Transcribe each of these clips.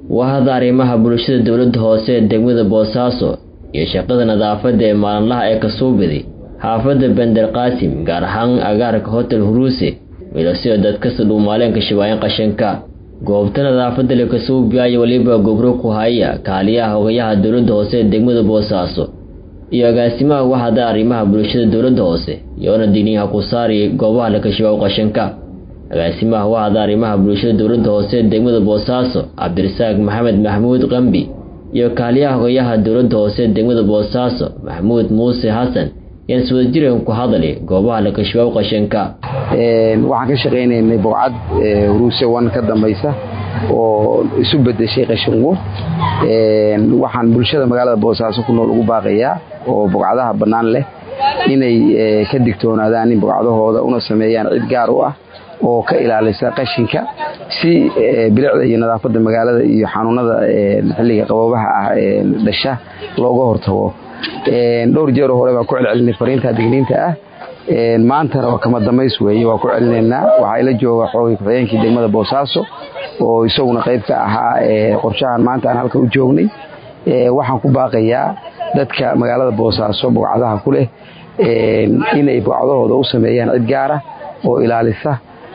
وهذا arrimaha bulshada dawladda hoose ee degmada Boosaaso iyo shaqada nadaafadda ee maalinlaha ee ka soo biday xaafadda Bandar Qaasim gaar ahaan agaarka Hotel Huruuse wiilasha dadka Soomaaliyeed ka shaqeeyaan qashinka goobta nadaafadda la ka soo bixiyay waliba gobro ku haya kaaliyaha hogayaha dawladda hoose ee degmada Boosaaso iyo agaasimaha wahada arrimaha bulshada dawladda hoose iyo diiniyaha ku saari goobaha la ka shaqeeyo qashinka agaasimaha wahada arrimaha bulshada dawladda hoose ee degmada Boosaaso Cabdirasaaq Maxamed Maxmuud Qambi iyo kaaliyaha hogayaha dawladda hoose ee degmada Boosaaso Maxmuud Muuse Xasan yan soo jireen ku hadalay goobaha la ka shaqeeyo qashinka waxaan ka shaqeynaynay bogcad Huruuse 1 ka dambaysa oo isu bedeshay qashingo waxaan bulshada magaalada Boosaaso ku nool ugu baaqayaa oo bogcadaha banaan leh inay ka digtoonaadaan in bogcadahooda una sameeyaan cid gaar u ah oo ka ilaalisa qashinka si bilicda iyo nadaafadda magaalada iyo xanuunada xilliga qaboobaha ah dhasha looga hortago dhowr jeer hore baan ku celcelinay fariinta digniinta ah maantana waa kama damays weeye waa ku celinaynaa waxa ila jooga xoogay ku-xigeenkii degmada Boosaaso oo isaguna qayb ka ahaa qorshahan maanta aan halka u joognay waxaan ku baaqayaa dadka magaalada Boosaaso bogcadaha ku leh inay bogcadahooda u sameeyaan cid gaar ah oo ilaalisa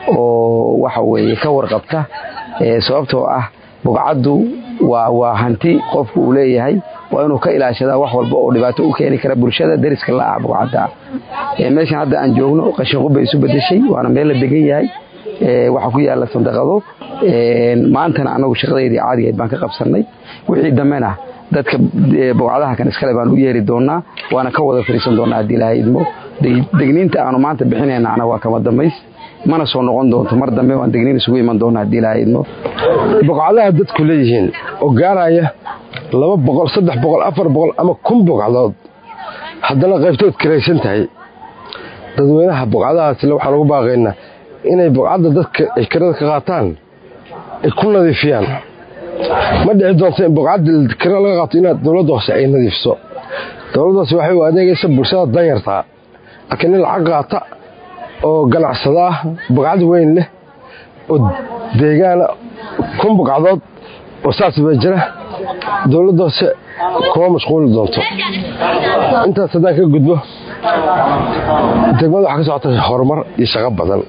oo waxa weeye ka warqabta sababtoo ah bogcadu waa hanti qofku uu leeyahay waa inuu ka ilaashada wax walba oo dhibaato u keeni kara bulshada dariska la ah bogcada meeshan hadda aan joogno qashin qub isu bedeshay waana meel la degan yahay waxa ku yaala sandaqado maantana anagu shaqadeedii caadigeed baan ka qabsanay wixii damena dadka bogcadaha kan iskale baan u yeeri doonaa waana ka wada fariisan doonaa hadii Ilaahay idmo degniinta aanu maanta bixinayna waa kama damays mana soo noqon doonto mar dambe waan degniin isugu iman doonaa hadii Ilaahay idmo bogcadaha dadku leeyihiin oo gaaraya 200 300 400 ama 1000 bogcadood haddana qaybtood kiraysan tahay dadweynaha bogcadahaas waxaan ugu baaqaynaa inay bogcada dadka ay kirada ka qaataan ay ku nadiifiyaan ma dhici doonto in bogcada kirada laga qaato inaad dawladda hoose ay nadiifiso dawladdaas waxay u adeegaysaa bulshada danyarta laakiin lacag qaata oo ganacsada bogcad weyn leh oo deegaana 1000 bogcadood oo saas ba jira dawladda hoose kuma mashquul doonto inta sadaan ka gudbo degmada waxa ka socota horumar iyo shaqo badan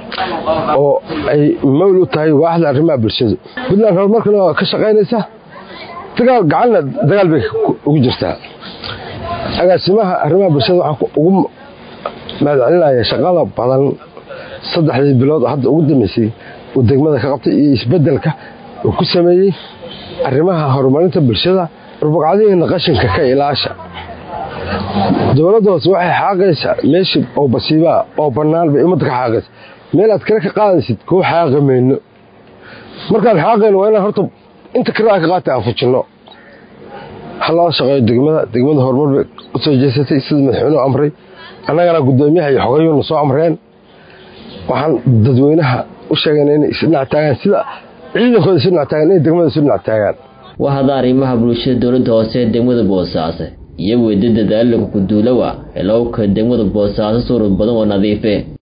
oo ay mawl u tahay waaxda arrimaha bulshada Puntland horumarkana ka shaqeynaysa dagaal bay ugu jirtaa agaasimaha arrimaha bulshada waxa ugu madaclinaya shaqada badan 3 bilood hadda ugu dambeysay oo degmada ka qabtay iyo isbedelka oo ku sameeyay arrimaha horumarinta bulshada bogcadaha qashinka ka ilaasha dawladda waxay xaqaysaa meeshi oo basiiba oo banaan bay umada ka xaqaysaa meel aad kale ka qaadaysid ku xaqameeno markaan xaqayno waa inaan horta inta kale ka qaataa fujino halaa shaqay degmada horumar bay u soo jeesatay sida madaxweynuhu amray annagana gudoomiyaha iyo xogayuhu soo amreen waxaan dadweynaha u sheegnay in isna taagan sida ciidankooda isna taagan in degmada isna taagan wahada arrimaha bulshada dawladda hoose ee degmada Boosaaso iyo weedada dadaalka ku duulawa helowka degmada Boosaaso suurad badan oo nadiif ah